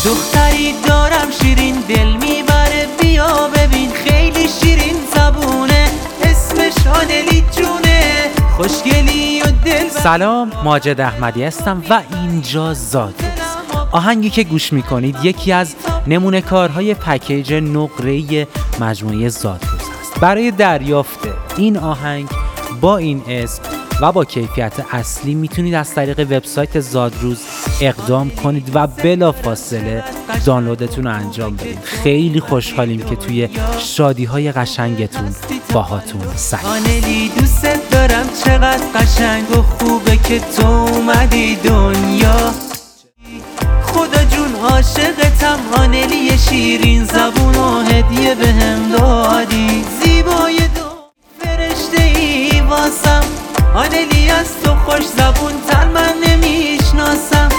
دختری دارم شیرین دل میبره، بیا ببین خیلی شیرین زبونه، اسمش آنلی جونه، خوشگلی و دل. سلام، ماجد احمدی هستم و اینجا زادروز. آهنگی که گوش میکنید یکی از نمونه کارهای پکیج نقره‌ای مجموعه زادروز است. برای دریافت این آهنگ با این اسم و با کیفیت اصلی میتونید از طریق وبسایت زادروز اقدام کنید و بلافاصله دانلودتون رو انجام بدید. خیلی خوشحالیم که توی شادی‌های قشنگتون باهاتون سعی. آنلی دوست دارم، چقدر قشنگ و خوبه که تو اومدی دنیا، خدا جون عاشقتم، آنلی شیرین زبون و هدیه بهم دادی، زیبای دو فرشته ای واسم، آنلی از تو خوش زبون تر من نمیشناسم،